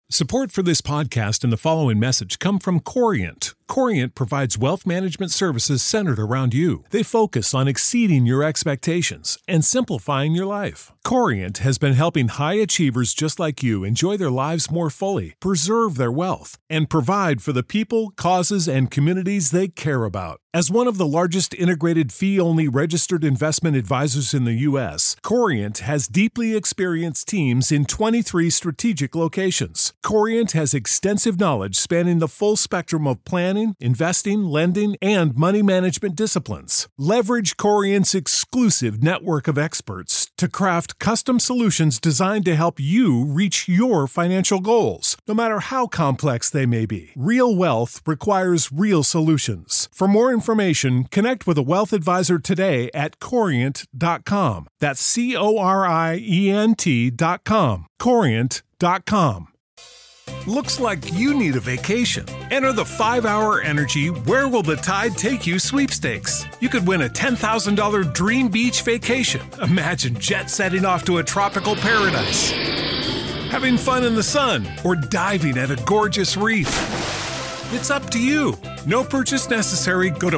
Support for this podcast and the following message come from Corient. Corient provides wealth management services centered around you. They focus on exceeding your expectations and simplifying your life. Corient has been helping high achievers just like you enjoy their lives more fully, preserve their wealth, and provide for the people, causes, and communities they care about. As one of the largest integrated fee-only registered investment advisors in the U.S., Corient has deeply experienced teams in 23 strategic locations. Corient has extensive knowledge spanning the full spectrum of planning, investing, lending, and money management disciplines. Leverage Corient's exclusive network of experts to craft custom solutions designed to help you reach your financial goals, no matter how complex they may be. Real wealth requires real solutions. For more information, connect with a wealth advisor today at Corient.com. That's Corient.com. Corient.com. Looks like you need a vacation. Enter the 5-Hour Energy Where Will the Tide Take You sweepstakes. You could win a $10,000 dream beach vacation. Imagine jet setting off to a tropical paradise, having fun in the sun, or diving at a gorgeous reef. It's up to you. No purchase necessary. Go to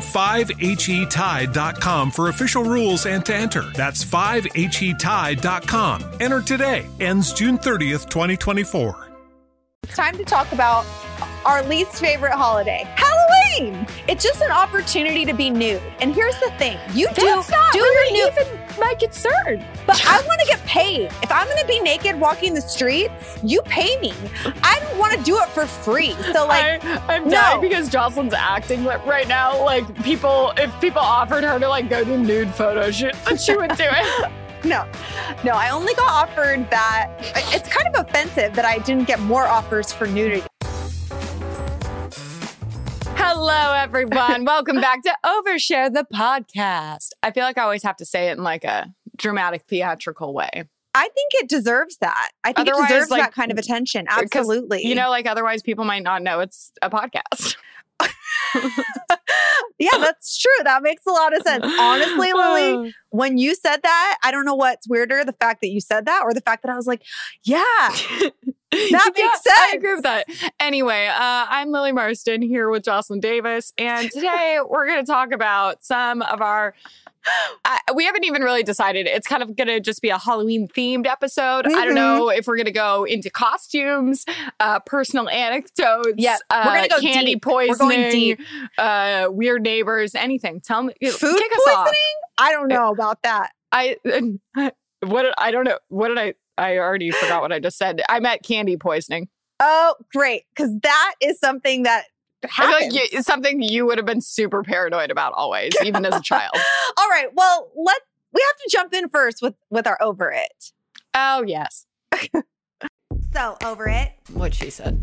5HETide.com for official rules and to enter. That's 5HETide.com. Enter today. Ends June 30th, 2024. It's time to talk about our least favorite holiday, Halloween. It's just an opportunity to be nude. And here's the thing. That's not really even my concern. But I want to get paid. If I'm going to be naked walking the streets, you pay me. I don't want to do it for free. So I'm dying because Jocelyn's acting right now. If people offered her to go to nude photo shoots, then she would do it. No, I only got offered that. It's kind of offensive that I didn't get more offers for nudity. Hello, everyone. Welcome back to Overshare the podcast. I feel like I always have to say it in a dramatic, theatrical way. I think it deserves that. I think it deserves that kind of attention. Absolutely. Otherwise people might not know it's a podcast. Yeah, that's true. That makes a lot of sense. Honestly, Lily, when you said that, I don't know what's weirder, the fact that you said that or the fact that I was like, yeah, that makes sense. I agree with that. Anyway, I'm Lily Marston here with Jocelyn Davis. And today we're going to talk about some of our... we haven't even really decided. It's kind of going to just be a Halloween themed episode. I don't know if we're going to go into costumes, personal anecdotes, we're going to go candy deep. poisoning, we're going deep. Weird neighbors, anything. Tell me. Food kick us poisoning? off. I don't know about that. I don't know. What did I already forgot what I just said. I meant candy poisoning. Oh, great. Because that is something that happens. I feel like it's something you would have been super paranoid about always, even as a child. All right. Well, we have to jump in first with our over it. Oh, yes. So, over it. What she said.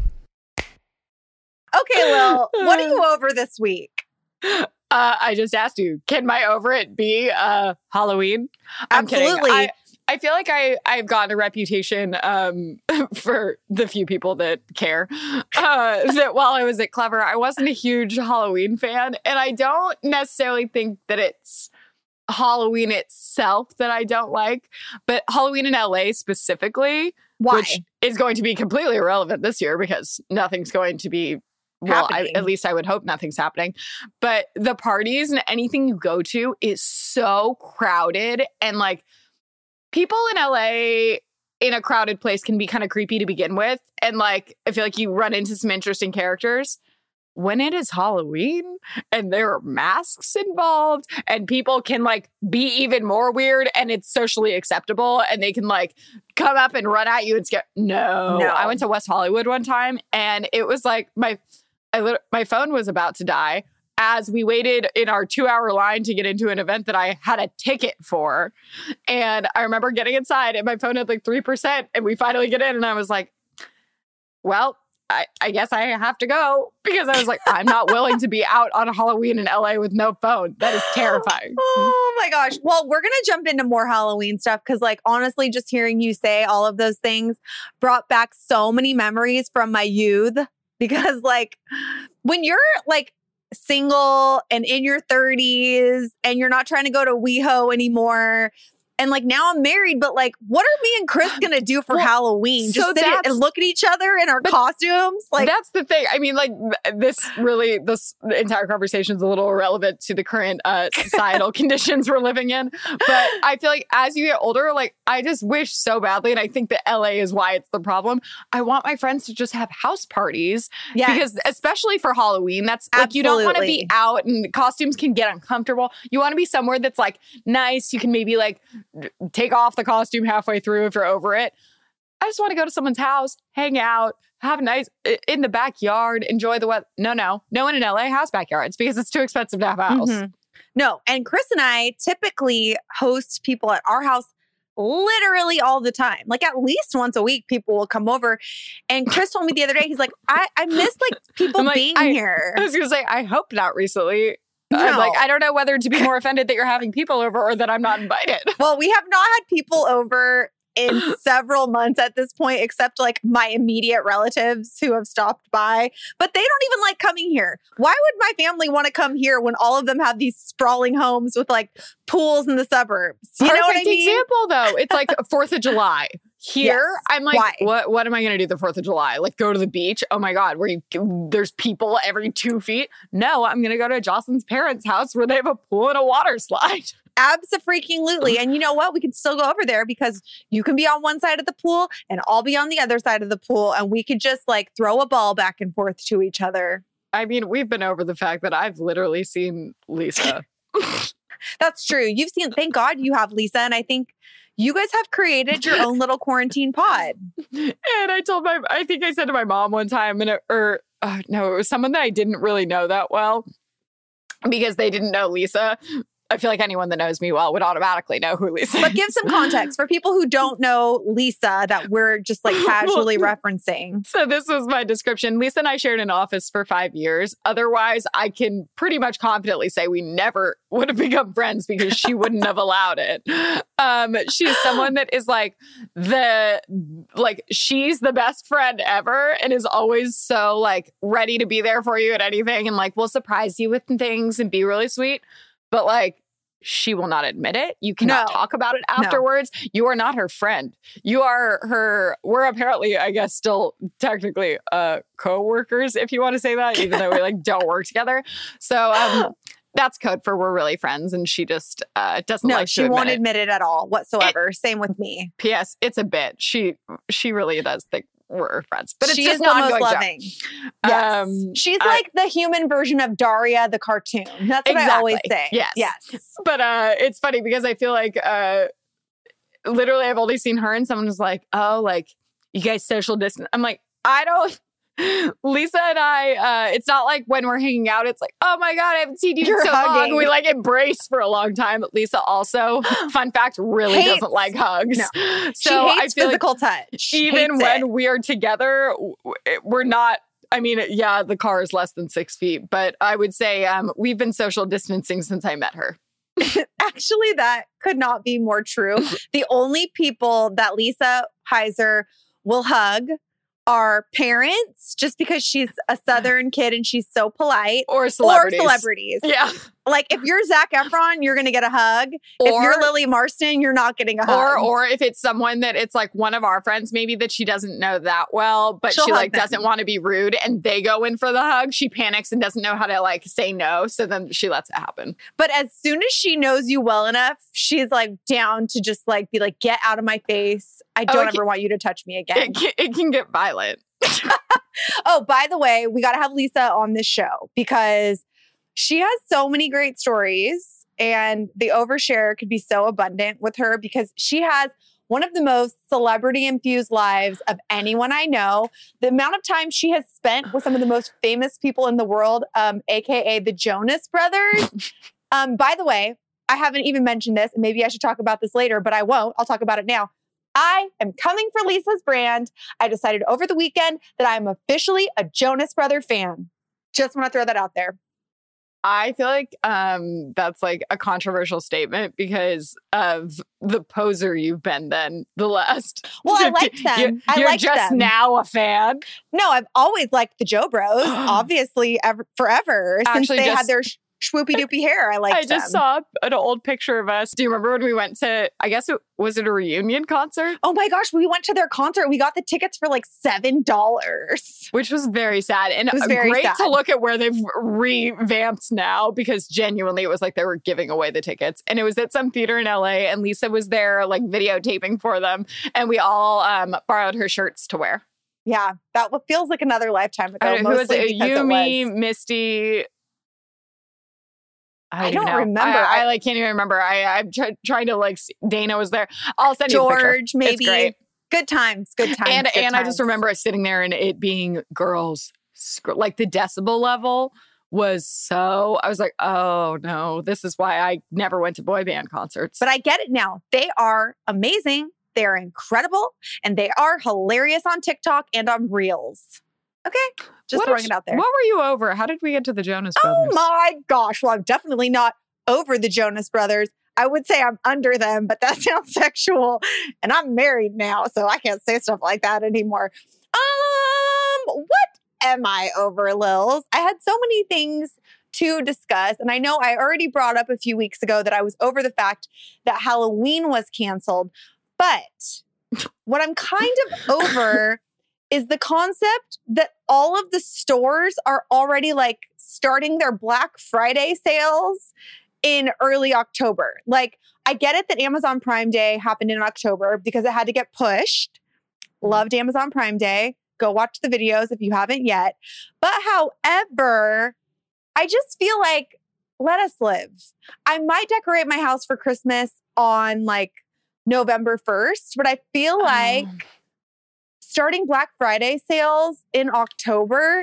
Okay, Lil, what are you over this week? I just asked you, can my over it be Halloween? Absolutely. I'm kidding. I feel like I've gotten a reputation for the few people that care that while I was at Clever, I wasn't a huge Halloween fan. And I don't necessarily think that it's Halloween itself that I don't like, but Halloween in LA specifically, which is going to be completely irrelevant this year because nothing's going to be at least I would hope nothing's happening. But the parties and anything you go to is so crowded and people in LA in a crowded place can be kind of creepy to begin with. And I feel like you run into some interesting characters. When it is Halloween and there are masks involved and people can be even more weird and it's socially acceptable and they can come up and run at you and scare. No. I went to West Hollywood one time and it was my phone was about to die as we waited in our 2-hour line to get into an event that I had a ticket for. And I remember getting inside and my phone had 3% and we finally get in and I was like, well, I guess I have to go because I was like, I'm not willing to be out on Halloween in LA with no phone. That is terrifying. Oh my gosh. Well, we're going to jump into more Halloween stuff because honestly, just hearing you say all of those things brought back so many memories from my youth because when you're single and in your 30s and you're not trying to go to WeHo anymore And like now I'm married, but like what are me and Chris gonna do for Halloween? Just sit and look at each other in our costumes? Like that's the thing. I mean, like this entire conversation is a little irrelevant to the current societal conditions we're living in. But I feel like as you get older, like I just wish so badly, and I think that LA is why it's the problem. I want my friends to just have house parties. Yes. Because especially for Halloween, that's like you don't want to be out and costumes can get uncomfortable. You want to be somewhere that's like nice. You can maybe like take off the costume halfway through if you're over it. I just want to go to someone's house, hang out, have a nice in the backyard, enjoy the weather. No one in LA has backyards because it's too expensive to have a house. Mm-hmm. No, and Chris and I typically host people at our house literally all the time. Like at least once a week, people will come over. And Chris told me the other day, he's like, I miss like people being here. I was going to say, I hope not recently. No. I don't know whether to be more offended that you're having people over or that I'm not invited. Well, we have not had people over in several months at this point, except like my immediate relatives who have stopped by. But they don't even like coming here. Why would my family want to come here when all of them have these sprawling homes with like pools in the suburbrs? You know what I mean? Example, though. It's like 4th of July. Here, yes. I'm like, what am I going to do the 4th of July? Like go to the beach? Oh my God, there's people every 2 feet? No, I'm going to go to Jocelyn's parents' house where they have a pool and a water slide. Abso-freaking-lutely. And you know what? We can still go over there because you can be on one side of the pool and I'll be on the other side of the pool. And we could just like throw a ball back and forth to each other. I mean, we've been over the fact that I've literally seen Lisa. That's true. You've seen, thank God you have Lisa. And I think you guys have created your own little quarantine pod. And I think I said to my mom one time, no, it was someone that I didn't really know that well because they didn't know Lisa. I feel like anyone that knows me well would automatically know who Lisa is. But give some context for people who don't know Lisa that we're just like casually referencing. So this was my description. Lisa and I shared an office for 5 years. Otherwise, I can pretty much confidently say we never would have become friends because she wouldn't have allowed it. She's someone that is she's the best friend ever and is always so like ready to be there for you at anything and like will surprise you with things and be really sweet. But like, she will not admit it. You cannot talk about it afterwards. No. You are not her friend. You are we're apparently, I guess, still technically co-workers, if you want to say that, even though we like don't work together. So that's code for we're really friends. And she just doesn't like to she won't admit it at all whatsoever. Same with me. P.S. It's a bit. She really does think we're friends, but it's she just is the most loving. Yes. She's like the human version of Daria the cartoon. That's what I always say. Yes. But it's funny because I feel like literally I've only seen her and someone was like, oh, like you guys social distance. I'm like, I don't. Lisa and I, it's not like when we're hanging out, it's like, oh my God, I haven't seen you in so long. We like embrace for a long time. Lisa also, fun fact, really doesn't like hugs. No. So she hates physical touch. Even when we are together, we're not, I mean, yeah, the car is less than 6 feet, but I would say we've been social distancing since I met her. Actually, that could not be more true. The only people that Lisa Heiser will hug are parents, just because she's a Southern kid and she's so polite. Or celebrities. Yeah. Like if you're Zac Efron, you're going to get a hug. If you're Lily Marston, you're not getting a hug. Or if it's someone that it's like one of our friends, maybe that she doesn't know that well, but she like doesn't want to be rude and they go in for the hug. She panics and doesn't know how to like say no. So then she lets it happen. But as soon as she knows you well enough, she's like down to just like be like, get out of my face. I don't ever want you to touch me again. It can get violent. Oh, by the way, we got to have Lisa on this show because she has so many great stories and the overshare could be so abundant with her because she has one of the most celebrity-infused lives of anyone I know. The amount of time she has spent with some of the most famous people in the world, aka the Jonas Brothers. By the way, I haven't even mentioned this, and maybe I should talk about this later, but I won't. I'll talk about it now. I am coming for Lisa's brand. I decided over the weekend that I'm officially a Jonas Brother fan. Just want to throw that out there. I feel like that's like a controversial statement because of the poser you've been then the last. Well, I liked them. You're just now a fan? No, I've always liked the Joe Bros, obviously, forever. Actually, since they had their... swoopy doopy hair. I liked I just saw an old picture of us. Do you remember when we went to, I guess was it a reunion concert? Oh my gosh, we went to their concert. We got the tickets for like $7. Which was very sad. And it was very great sad to look at where they've revamped now, because genuinely it was like they were giving away the tickets. And it was at some theater in LA, and Lisa was there like videotaping for them. And we all borrowed her shirts to wear. Yeah, that feels like another lifetime ago. Who was it? Yumi, Misty. I don't remember. I like can't even remember. I'm trying to like. Dana was there. I'll send you a picture. George, maybe. It's great. Good times. Good times. And I just remember sitting there and it being girls, like the decibel level was so. I was like, oh no, this is why I never went to boy band concerts. But I get it now. They are amazing. They are incredible, and they are hilarious on TikTok and on Reels. Okay, just throwing it out there. What were you over? How did we get to the Jonas Brothers? Oh my gosh. Well, I'm definitely not over the Jonas Brothers. I would say I'm under them, but that sounds sexual. And I'm married now, so I can't say stuff like that anymore. What am I over, Lils? I had so many things to discuss. And I know I already brought up a few weeks ago that I was over the fact that Halloween was canceled. But what I'm kind of over is the concept that all of the stores are already like starting their Black Friday sales in early October. Like, I get it that Amazon Prime Day happened in October because it had to get pushed. Loved Amazon Prime Day. Go watch the videos if you haven't yet. But however, I just feel like, let us live. I might decorate my house for Christmas on like November 1st, but I feel like starting Black Friday sales in October,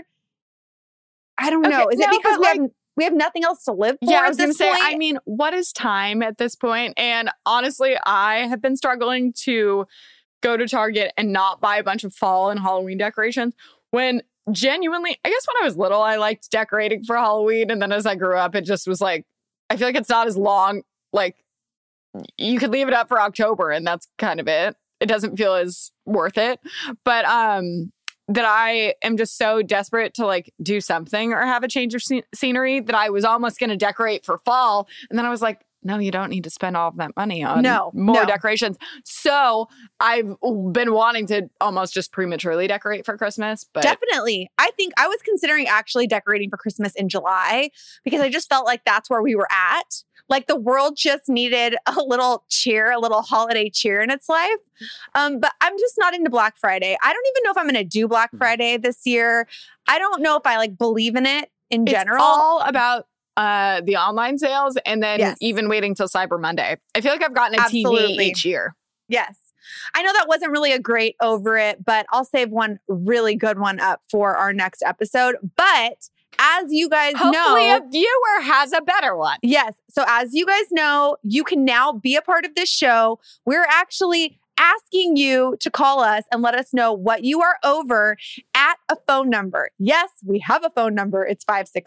I don't know. Is it because we have nothing else to live for? Yeah, I was going to say, I mean, what is time at this point? And honestly, I have been struggling to go to Target and not buy a bunch of fall and Halloween decorations when genuinely, I guess when I was little, I liked decorating for Halloween. And then as I grew up, it just was like, I feel like it's not as long. Like, you could leave it up for October and that's kind of it. It doesn't feel as worth it. But that I am just so desperate to like do something or have a change of scenery that I was almost going to decorate for fall. And then I was like, no, you don't need to spend all of that money on more decorations. So I've been wanting to almost just prematurely decorate for Christmas. But definitely. I think I was considering actually decorating for Christmas in July because I just felt like that's where we were at. Like the world just needed a little cheer, a little holiday cheer in its life. But I'm just not into Black Friday. I don't even know if I'm going to do Black Friday this year. I don't know if I like believe in it in general. It's all about the online sales and then even waiting till Cyber Monday. I feel like I've gotten a TV each year. Yes. I know that wasn't really a great over it, but I'll save one really good one up for our next episode. But as you guys hopefully a viewer has a better one. Yes. So as you guys know, you can now be a part of this show. We're actually asking you to call us and let us know what you are over at a phone number. Yes, we have a phone number. It's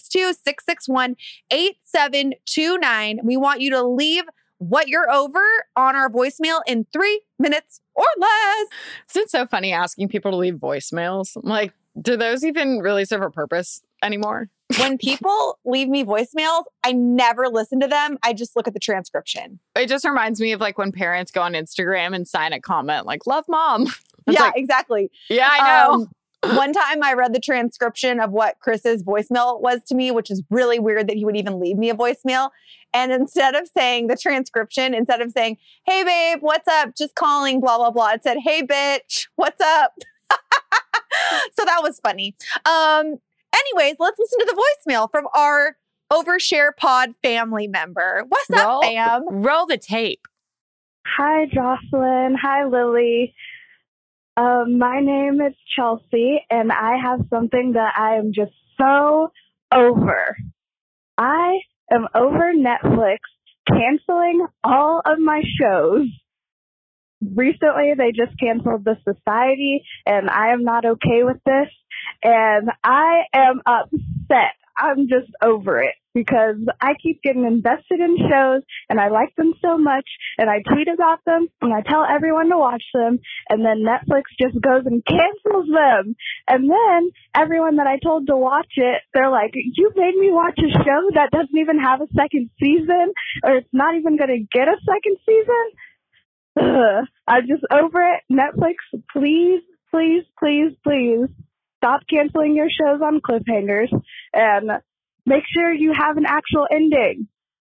562-661-8729. We want you to leave what you're over on our voicemail in 3 minutes or less. It's so funny asking people to leave voicemails. I'm like, do those even really serve a purpose anymore? When people leave me voicemails, I never listen to them. I just look at the transcription. It just reminds me of like when parents go on Instagram and sign a comment like, love mom. Yeah, like, exactly. Yeah, I know. One time I read the transcription of what Chris's voicemail was to me, which is really weird that he would even leave me a voicemail. And instead of saying the transcription, instead of saying, hey babe, what's up? Just calling, blah, blah, blah. It said, hey bitch, what's up? So that was funny. Anyways, let's listen to the voicemail from our Overshare Pod family member. What's up, fam? Roll the tape. Hi, Jocelyn. Hi, Lily. My name is Chelsea, and I have something that I am just so over. I am over Netflix canceling all of my shows. Recently, they just canceled The Society, and I am not okay with this. And I am upset. I'm just over it because I keep getting invested in shows and I like them so much and I tweet about them and I tell everyone to watch them and then Netflix just goes and cancels them. And then everyone that I told to watch it, they're like, you made me watch a show that doesn't even have a second season or it's not even going to get a second season. Ugh. I'm just over it. Netflix, please, please, please, please stop canceling your shows on cliffhangers and make sure you have an actual ending.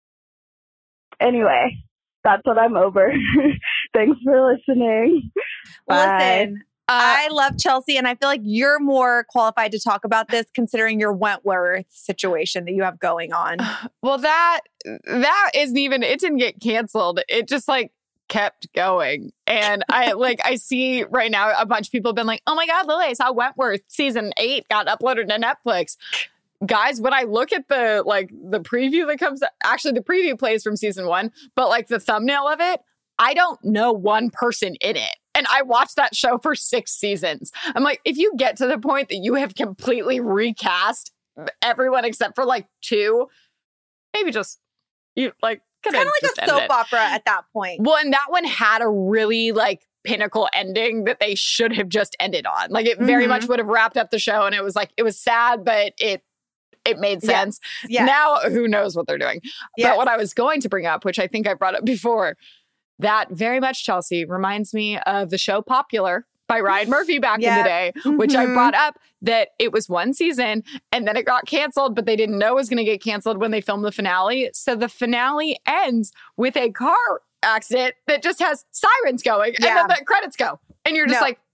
Anyway, that's what I'm over. Thanks for listening. Bye. Listen, I love Chelsea, and I feel like you're more qualified to talk about this considering your Wentworth situation that you have going on. Well, that isn't even, it didn't get canceled. It just like kept going. And I see right now a bunch of people have been like, oh my God, Lily, I saw Wentworth season 8 got uploaded to Netflix. Guys, when I look at the preview that comes, actually the preview plays from season 1, but like the thumbnail of it, I don't know one person in it. And I watched that show for 6 seasons. I'm like, if you get to the point that you have completely recast everyone except for like 2, maybe just you like, it's kind of like a soap opera at that point. Well, and that one had a really like pinnacle ending that they should have just ended on. Like it very much would have wrapped up the show. And it was like, it was sad, but it made sense. Yes. Now, who knows what they're doing. Yes. But what I was going to bring up, which I think I brought up before, that very much, Chelsea, reminds me of the show Popular by Ryan Murphy back in the day, which I brought up that it was 1 season and then it got canceled, but they didn't know it was going to get canceled when they filmed the finale. So the finale ends with a car accident that just has sirens going and then the credits go. And you're just like,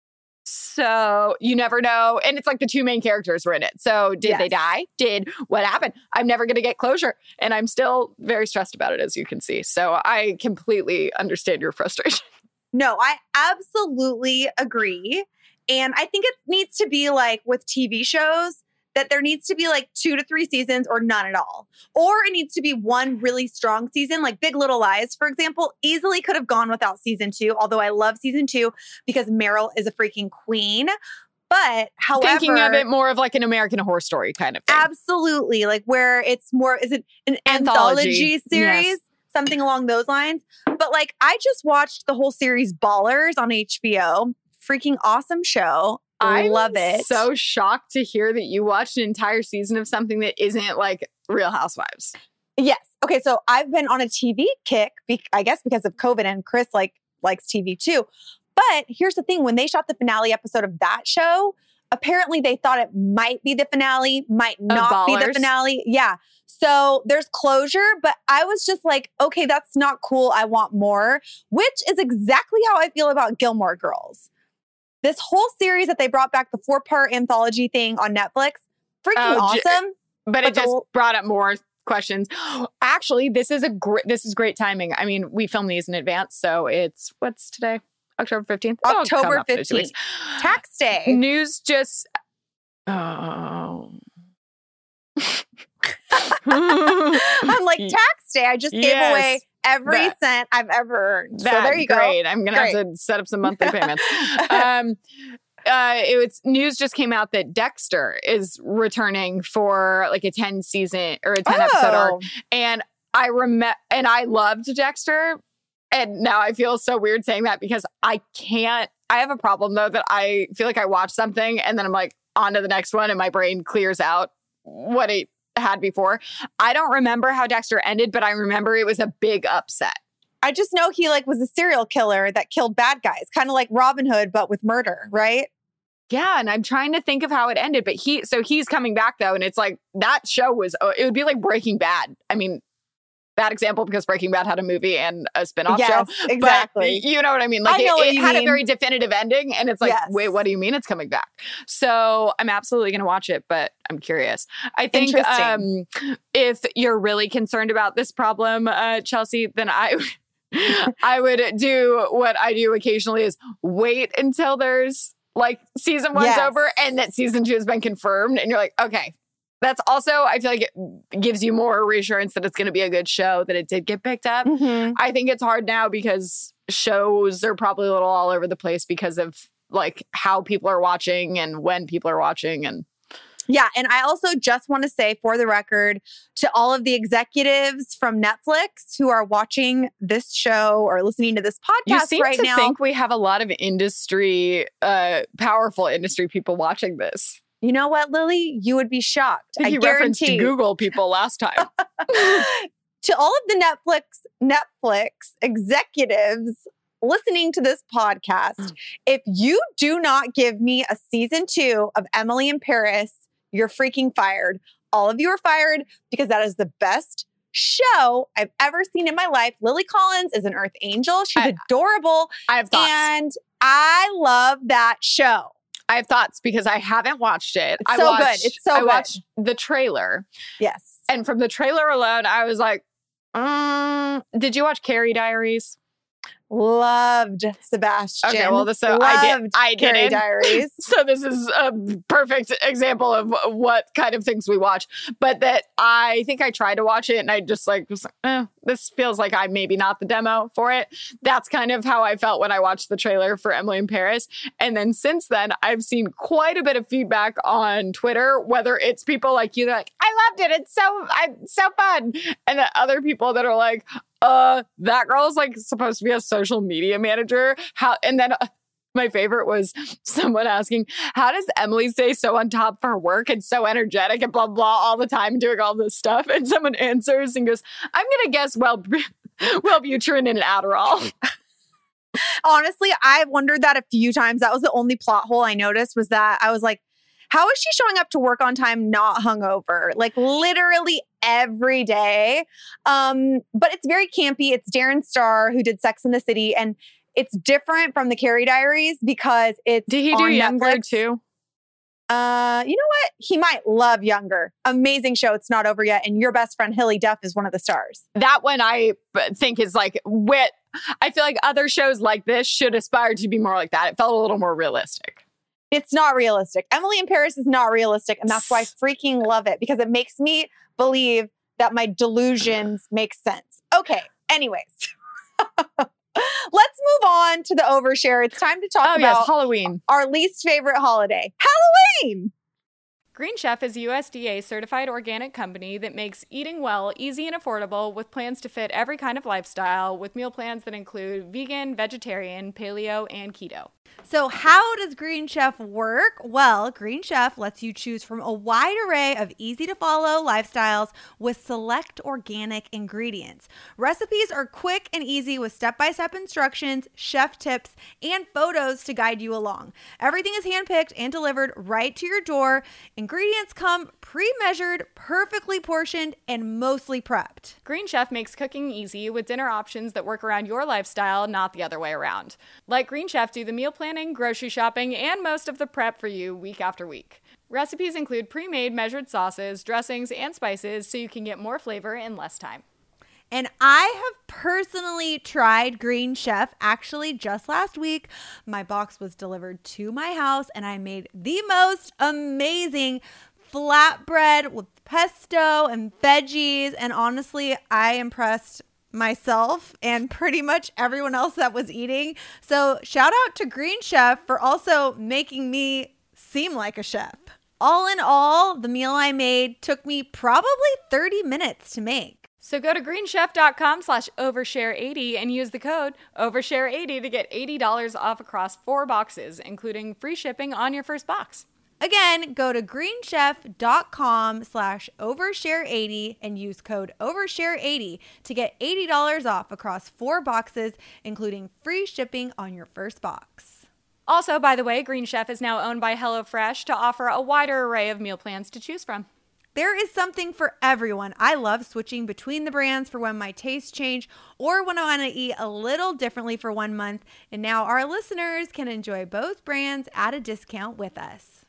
so you never know. And it's like the 2 main characters were in it. So did they die? What happened? I'm never going to get closure. And I'm still very stressed about it, as you can see. So I completely understand your frustration. No, I absolutely agree. And I think it needs to be like with TV shows that there needs to be like 2 to 3 seasons or none at all. Or it needs to be one really strong season, like Big Little Lies, for example, easily could have gone without season 2, although I love season 2 because Meryl is a freaking queen. But however, thinking of it more of like an American Horror Story kind of thing. Absolutely. Like where it's more, is it an anthology series? Yes. Something along those lines. But like, I just watched the whole series Ballers on HBO. Freaking awesome show. I love it. So shocked to hear that you watched an entire season of something that isn't like Real Housewives. Yes. Okay. So I've been on a TV kick, I guess because of COVID, and Chris likes TV too. But here's the thing. When they shot the finale episode of that show, apparently they thought it might be the finale, might not be the finale. Yeah. So there's closure, but I was just like, okay, that's not cool. I want more, which is exactly how I feel about Gilmore Girls. This whole series that they brought back, the 4-part anthology thing on Netflix, freaking awesome. But it just brought up more questions. Actually, this is great timing. I mean, we film these in advance, so what's today? October 15th? October 15th. Tax day. News just... Oh... I'm like, tax day. I just gave away every cent I've ever earned. So there you go. Great. I'm gonna have to set up some monthly payments. News just came out that Dexter is returning for like a 10 season or a 10 episode arc. And I loved Dexter. And now I feel so weird saying that because I have a problem though that I feel like I watch something and then I'm like on to the next one and my brain clears out what it had before. I don't remember how Dexter ended, but I remember it was a big upset. I just know he was a serial killer that killed bad guys, kind of like Robin Hood, but with murder, right? Yeah, and I'm trying to think of how it ended, but he's coming back though, and it's like that show it would be like Breaking Bad. I mean, bad example because Breaking Bad had a movie and a spinoff show. Exactly. But you know what I mean? Like it had a very definitive ending and it's like, wait, what do you mean it's coming back? So I'm absolutely going to watch it, but I'm curious. I think if you're really concerned about this problem, Chelsea, then I would do what I do occasionally is wait until there's like season 1's over and that season 2 has been confirmed. And you're like, okay. That's also, I feel like it gives you more reassurance that it's going to be a good show, that it did get picked up. Mm-hmm. I think it's hard now because shows are probably a little all over the place because of like how people are watching and when people are watching. And Yeah. And I also just want to say, for the record, to all of the executives from Netflix who are watching this show or listening to this You podcast seem right to now. think we have a lot of industry, powerful industry people watching this. You know what, Lily? You would be shocked. I think you referenced Google people last time. To all of the Netflix executives listening to this podcast, if you do not give me a season 2 of Emily in Paris, you're freaking fired. All of you are fired because that is the best show I've ever seen in my life. Lily Collins is an Earth Angel. She's adorable. I have thoughts. And I love that show. I have thoughts because I haven't watched it. It's so good. It's so good. I watched the trailer. Yes. And from the trailer alone, I was like, did you watch Carrie Diaries? Loved Sebastian. Okay, well, so I did Carrie it. Diaries. So this is a perfect example of what kind of things we watch. But that I think I tried to watch it and I just was like, this feels like I'm maybe not the demo for it. That's kind of how I felt when I watched the trailer for Emily in Paris. And then since then, I've seen quite a bit of feedback on Twitter, whether it's people like you that are like, I loved it. It's so fun. And then other people that are like, that girl is supposed to be a social media manager. And then my favorite was someone asking, how does Emily stay so on top of her work and so energetic and blah, blah, all the time doing all this stuff? And someone answers and goes, I'm going to guess Wellbutrin and Adderall. Honestly, I've wondered that a few times. That was the only plot hole I noticed, was that I was like, how is she showing up to work on time, not hungover? Literally every day. But it's very campy. It's Darren Star who did Sex and the City, and it's different from the Carrie Diaries because it's Did he do on Younger Netflix. too? You know what? He might love Younger. Amazing show. It's not over yet. And your best friend Hilly Duff is one of the stars. That one I think is wit. I feel like other shows like this should aspire to be more like that. It felt a little more realistic. It's not realistic. Emily in Paris is not realistic. And that's why I freaking love it, because it makes me believe that my delusions make sense. Okay. Anyways, let's move on to the overshare. It's time to talk about Halloween, our least favorite holiday, Halloween. Green Chef is a USDA certified organic company that makes eating well easy and affordable, with plans to fit every kind of lifestyle, with meal plans that include vegan, vegetarian, paleo, and keto. So how does Green Chef work? Well, Green Chef lets you choose from a wide array of easy-to-follow lifestyles with select organic ingredients. Recipes are quick and easy with step-by-step instructions, chef tips, and photos to guide you along. Everything is handpicked and delivered right to your door. Ingredients come pre-measured, perfectly portioned, and mostly prepped. Green Chef makes cooking easy with dinner options that work around your lifestyle, not the other way around. Let Green Chef do the meal planning, grocery shopping, and most of the prep for you week after week. Recipes include pre-made measured sauces, dressings, and spices so you can get more flavor in less time. And I have personally tried Green Chef actually just last week. My box was delivered to my house and I made the most amazing flatbread with pesto and veggies. And honestly, I impressed myself and pretty much everyone else that was eating. So shout out to Green Chef for also making me seem like a chef. All in all, the meal I made took me probably 30 minutes to make. So go to greenchef.com/overshare80 and use the code overshare80 to get $80 off across 4 boxes, including free shipping on your first box. Again, go to greenchef.com/overshare80 and use code overshare80 to get $80 off across 4 boxes, including free shipping on your first box. Also, by the way, Green Chef is now owned by HelloFresh to offer a wider array of meal plans to choose from. There is something for everyone. I love switching between the brands for when my tastes change or when I want to eat a little differently for 1 month. And now our listeners can enjoy both brands at a discount with us.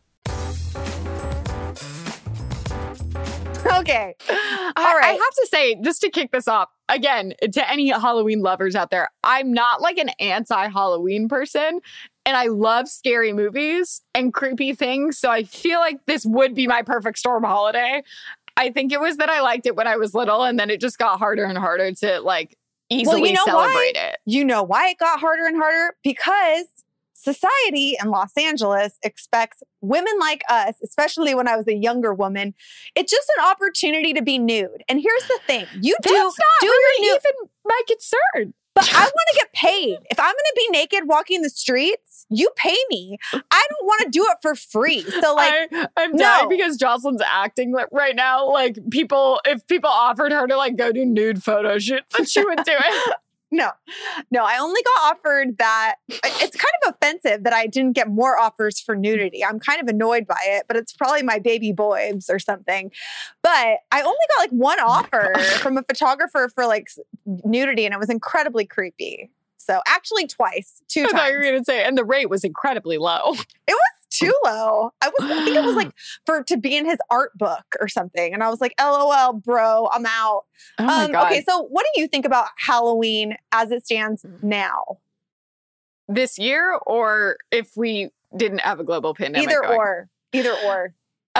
Okay. All right. I have to say, just to kick this off, again, to any Halloween lovers out there, I'm not like an anti-Halloween person. And I love scary movies and creepy things. So I feel like this would be my perfect storm holiday. I think it was that I liked it when I was little. And then it just got harder and harder to easily celebrate it. You know why it got harder and harder? Because society in Los Angeles expects women like us, especially when I was a younger woman, it's just an opportunity to be nude. And here's the thing. You That's not really your nude, even my concern. but I want to get paid. If I'm going to be naked walking the streets, you pay me. I don't want to do it for free. So like, I'm no. dying because Jocelyn's acting right now. Like if people offered her to like go do nude photo shoots, then she would do it. No, I only got offered that. It's kind of offensive that I didn't get more offers for nudity. I'm kind of annoyed by it, but it's probably my baby boys or something. But I only got like one offer from a photographer for like nudity, and it was incredibly creepy. So actually two I times. thought you were going to say, and the rate was incredibly low. It was too low. I think it was like to be in his art book or something. And I was like, LOL, bro, I'm out. Oh my God. Okay, so what do you think about Halloween as it stands now? This year, or if we didn't have a global pandemic? Either or.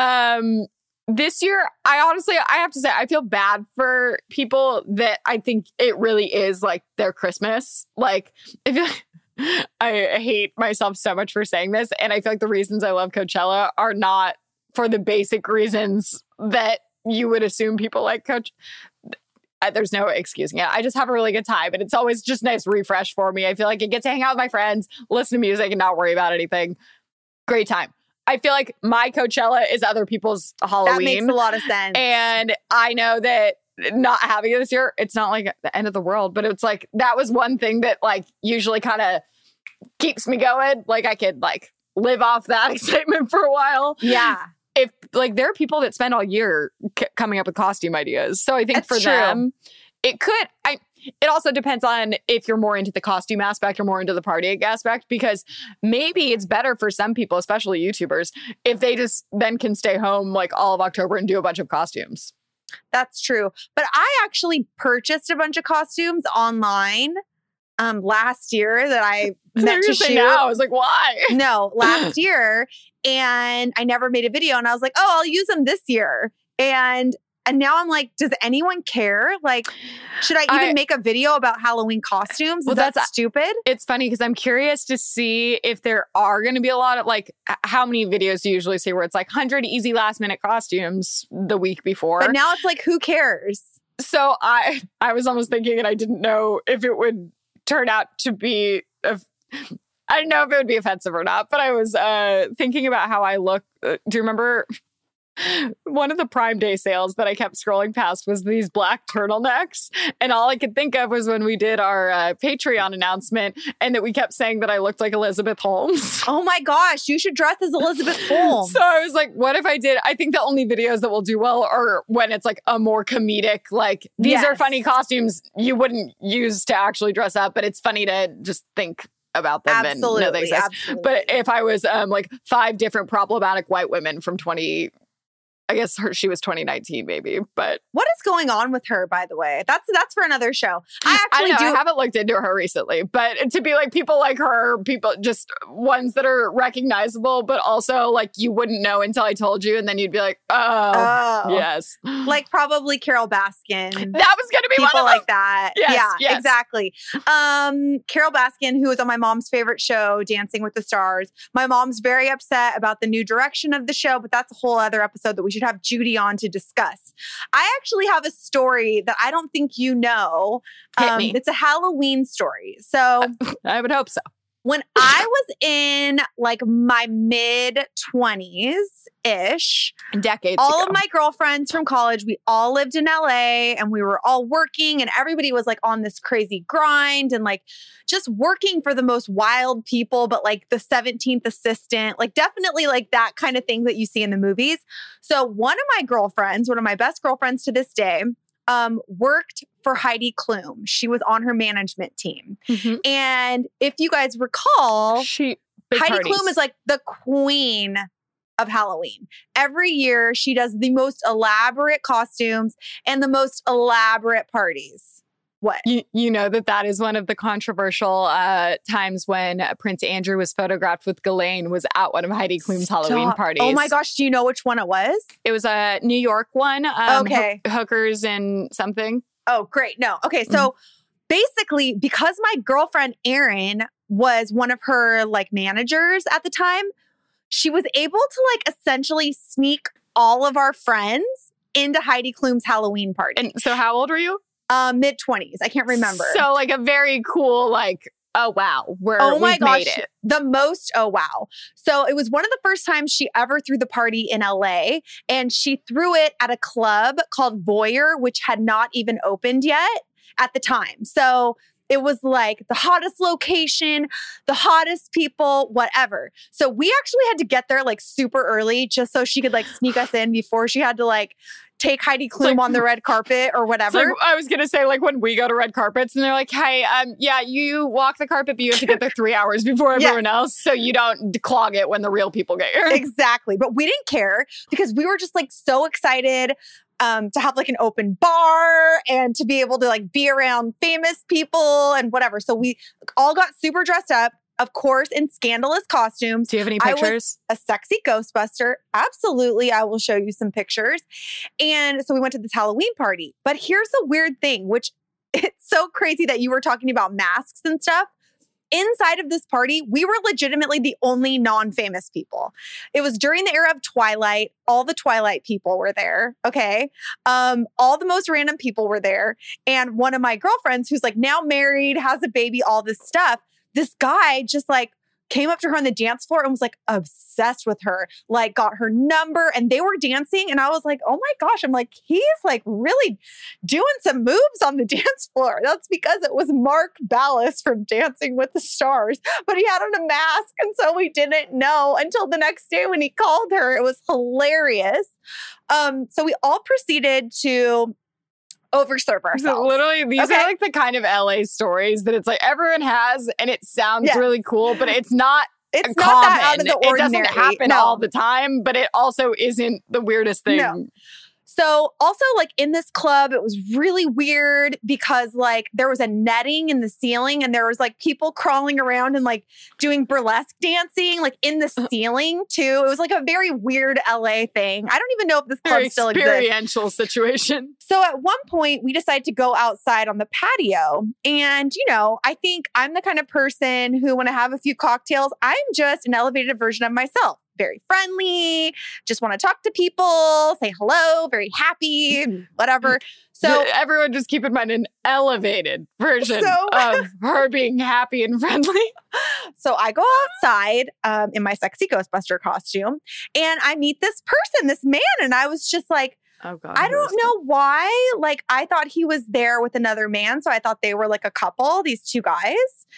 This year, I have to say, I feel bad for people that I think it really is like their Christmas. Like, I feel like I hate myself so much for saying this. And I feel like the reasons I love Coachella are not for the basic reasons that you would assume people like Coach. There's no excusing it. I just have a really good time. And it's always just nice refresh for me. I feel like I get to hang out with my friends, listen to music, and not worry about anything. Great time. I feel like my Coachella is other people's Halloween. That makes a lot of sense. And I know that not having it this year, it's not like the end of the world, but it's like, that was one thing that like usually kind of keeps me going. Like I could like live off that excitement for a while. Yeah. If like there are people that spend all year coming up with costume ideas. So I think for them, it could, it also depends on if you're more into the costume aspect or more into the partying aspect, because maybe it's better for some people, especially YouTubers, if they just then can stay home like all of October and do a bunch of costumes. That's true. But I actually purchased a bunch of costumes online last year that I meant to shoot. Now. I was like, why? No, last year. And I never made a video. And I was like, oh, I'll use them this year. And now I'm like, does anyone care? Like, should I even make a video about Halloween costumes? Is that stupid? It's funny because I'm curious to see if there are going to be a lot of like, how many videos do you usually see where it's like 100 easy last minute costumes the week before? But now it's like, who cares? So I was almost thinking, and I didn't know if it would turn out to be, I didn't know if it would be offensive or not, but I was thinking about how I look. Do you remember one of the Prime Day sales that I kept scrolling past was these black turtlenecks? And all I could think of was when we did our Patreon announcement and that we kept saying that I looked like Elizabeth Holmes. Oh my gosh, you should dress as Elizabeth Holmes. So I was like, what if I did? I think the only videos that will do well are when it's like a more comedic, like these are funny costumes you wouldn't use to actually dress up, but it's funny to just think about them and know they exist. Absolutely. But if I was like 5 different problematic white women from I guess she was 2019 maybe, but what is going on with her, by the way? That's for another show. I haven't looked into her recently, but to be like people like her, people just ones that are recognizable, but also like you wouldn't know until I told you, and then you'd be like, oh. Yes, like probably Carol Baskin. That was going to be people one of like that. Yes, yeah, exactly. Carol Baskin, who was on my mom's favorite show, Dancing with the Stars. My mom's very upset about the new direction of the show, but that's a whole other episode that we should have Judy on to discuss. I actually have a story that I don't think you know. It's a Halloween story. So I would hope so. When I was in like my mid-20s-ish, decades all ago. of my girlfriends from college, we all lived in LA and we were all working, and everybody was like on this crazy grind and like just working for the most wild people, but like the 17th assistant, like definitely like that kind of thing that you see in the movies. So one of my girlfriends, one of my best girlfriends to this day, worked for Heidi Klum. She was on her management team. Mm-hmm. And if you guys recall, Heidi Klum is like the queen of Halloween. Every year she does the most elaborate costumes and the most elaborate parties. What? You know that is one of the controversial times when Prince Andrew was photographed with Ghislaine was at one of Heidi Klum's Halloween parties. Oh my gosh, do you know which one it was? It was a New York one. Okay. Hookers and something. Oh, great. No. Okay, so basically, because my girlfriend Erin was one of her like managers at the time. She was able to like essentially sneak all of our friends into Heidi Klum's Halloween party. And so how old were you? Mid-20s. I can't remember. So like a very cool, like, oh, wow. Oh my gosh. Made it. The most, oh wow. So it was one of the first times she ever threw the party in LA. And she threw it at a club called Voyeur, which had not even opened yet at the time. So it was like the hottest location, the hottest people, whatever. So we actually had to get there like super early just so she could like sneak us in before she had to like take Heidi Klum on the red carpet or whatever. Like, I was going to say, like, when we go to red carpets and they're like, hey, yeah, you walk the carpet, but you have to get there 3 hours before everyone else so you don't clog it when the real people get here. Exactly. But we didn't care because we were just like so excited to have like an open bar and to be able to like be around famous people and whatever. So we all got super dressed up, of course, in scandalous costumes. Do you have any pictures? I was a sexy Ghostbuster. Absolutely. I will show you some pictures. And so we went to this Halloween party. But here's the weird thing, which it's so crazy that you were talking about masks and stuff. Inside of this party, we were legitimately the only non-famous people. It was during the era of Twilight. All the Twilight people were there, okay? All the most random people were there. And one of my girlfriends, who's like now married, has a baby, all this stuff, this guy just like came up to her on the dance floor and was like obsessed with her, like got her number and they were dancing. And I was like, oh my gosh, I'm like, he's like really doing some moves on the dance floor. That's because it was Mark Ballas from Dancing with the Stars, but he had on a mask. And so we didn't know until the next day when he called her. It was hilarious. So we all proceeded to overserve ourselves. So literally, these are like the kind of LA stories that it's like everyone has, and it sounds really cool, but it's not. It's common. Not that out of the ordinary. It doesn't happen all the time, but it also isn't the weirdest thing. No. So also like in this club, it was really weird because like there was a netting in the ceiling and there was like people crawling around and like doing burlesque dancing like in the ceiling too. It was like a very weird LA thing. I don't even know if this club still exists. Experiential situation. So at one point we decided to go outside on the patio. And, you know, I think I'm the kind of person who when I have a few cocktails, I'm just an elevated version of myself. Very friendly, just want to talk to people, say hello, very happy, whatever. So everyone just keep in mind an elevated version of her being happy and friendly. So I go outside in my sexy Ghostbuster costume and I meet this person, this man. And I was just like, oh God, I don't know why. Like, I thought he was there with another man. So I thought they were like a couple, these two guys.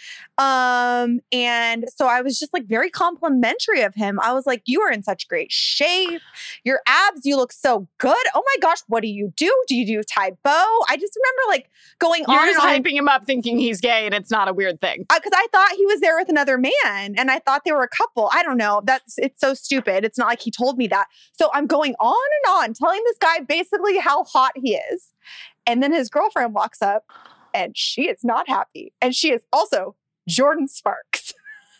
And so I was just like very complimentary of him. I was like, you are in such great shape. Your abs, you look so good. Oh my gosh, what do you do? Do you do Tai Bo? I just remember like going on. You're just hyping him up thinking he's gay and it's not a weird thing. Because I thought he was there with another man and I thought they were a couple. I don't know. It's so stupid. It's not like he told me that. So I'm going on and on telling this guy basically how hot he is. And then his girlfriend walks up and she is not happy. And she is also Jordan Sparks.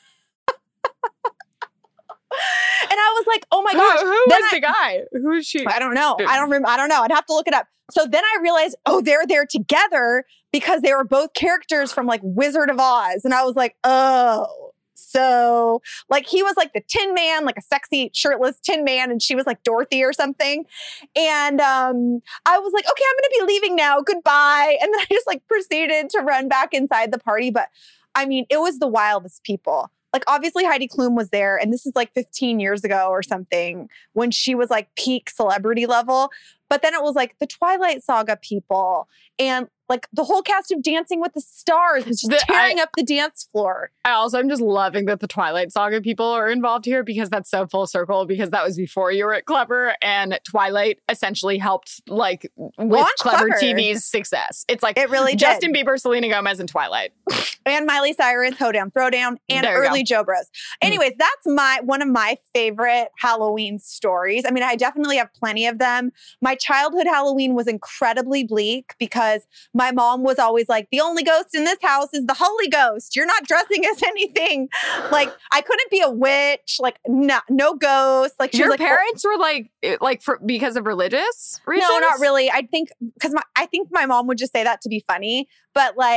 And I was like, oh my gosh. Who was the guy? Who is she? I don't know. I don't know. I'd have to look it up. So then I realized, oh, they're there together because they were both characters from like Wizard of Oz. And I was like, oh. So like he was like the Tin Man, like a sexy shirtless Tin Man, and she was like Dorothy or something. And I was like, okay, I'm going to be leaving now. Goodbye. And then I just like proceeded to run back inside the party. But I mean, it was the wildest people. Like obviously Heidi Klum was there, and this is like 15 years ago or something when she was like peak celebrity level. But then it was like the Twilight Saga people and like the whole cast of Dancing with the Stars was just tearing up the dance floor. I'm just loving that the Twilight Saga people are involved here because that's so full circle because that was before you were at Clever and Twilight essentially helped like with Clever TV's success. It's like it really Justin did. Bieber, Selena Gomez, and Twilight. And Miley Cyrus, Hoedown Throwdown, and early Joe Bros. Anyways, that's one of my favorite Halloween stories. I mean, I definitely have plenty of them. My childhood Halloween was incredibly bleak because my mom was always like, the only ghost in this house is the Holy Ghost. You're not dressing as anything. Like, I couldn't be a witch. Like, no ghost. Like, your parents were like because of religious reasons? No, not really. I think my mom would just say that to be funny. But like,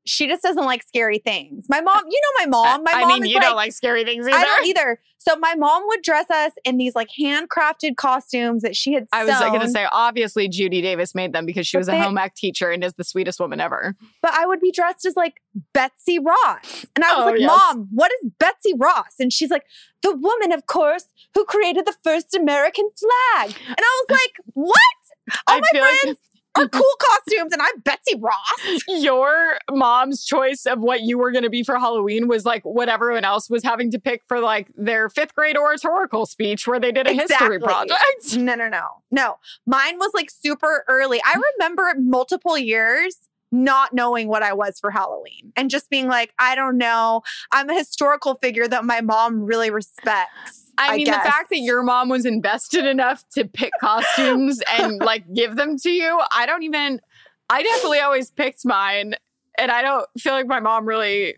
she just doesn't like scary things. My mom, my mom. My mom is you don't like scary things either. I don't either. So my mom would dress us in these like handcrafted costumes that she had sewn. I was going to say, obviously, Judy Davis made them because she was a home ec teacher and is the sweetest woman ever. But I would be dressed as like Betsy Ross. And I was Mom, what is Betsy Ross? And she's like, the woman, of course, who created the first American flag. And I was like, what? All my friends are cool costumes and I'm Betsy Ross. Your mom's choice of what you were going to be for Halloween was like what everyone else was having to pick for like their 5th grade oratorical speech where they did a history project. No. Mine was like super early. I remember multiple years not knowing what I was for Halloween and just being like, I don't know. I'm a historical figure that my mom really respects. I mean, guess. The fact that your mom was invested enough to pick costumes and like give them to you, I definitely always picked mine. And I don't feel like my mom really,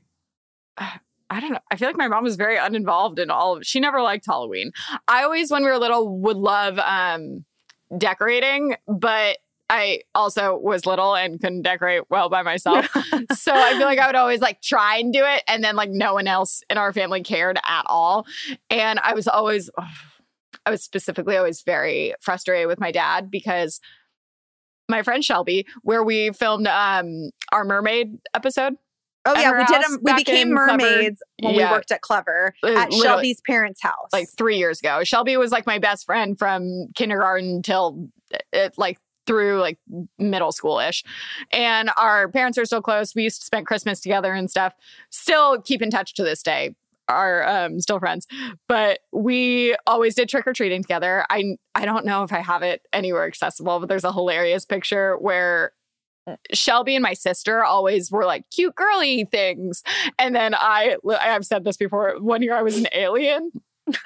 I don't know. I feel like my mom was very uninvolved in all of it. She never liked Halloween. I always, when we were little, would love decorating, but I also was little and couldn't decorate well by myself. So I feel like I would always like try and do it. And then like no one else in our family cared at all. And I was specifically always very frustrated with my dad because my friend Shelby, where we filmed our mermaid episode. Oh yeah, we did. We became mermaids when we worked at Clever at Shelby's parents' house. Like 3 years ago. Shelby was like my best friend from kindergarten till through like middle school-ish. And our parents are still close. We used to spend Christmas together and stuff. Still keep in touch to this day. Are still friends. But we always did trick-or-treating together. I don't know if I have it anywhere accessible, but there's a hilarious picture where Shelby and my sister always were like cute girly things. And then I've said this before, one year I was an alien. Wait,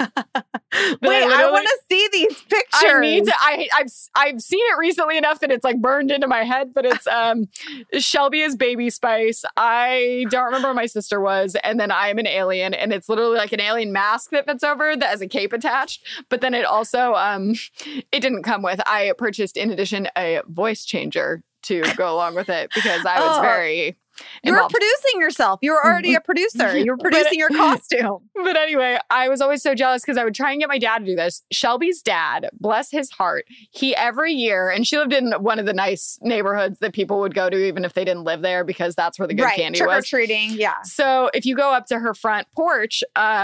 I want to see these pictures. I need to. I've seen it recently enough that it's like burned into my head. But it's Shelby is Baby Spice. I don't remember what my sister was, and then I'm an alien, and it's literally like an alien mask that fits over that has a cape attached. But then it also it didn't come with. I purchased in addition a voice changer to go along with it because I was very. You were producing yourself. You were already a producer. You were producing your costume. But anyway, I was always so jealous because I would try and get my dad to do this. Shelby's dad, bless his heart, he every year, and she lived in one of the nice neighborhoods that people would go to even if they didn't live there because that's where the good candy was. Trick-or-treating, yeah. So if you go up to her front porch,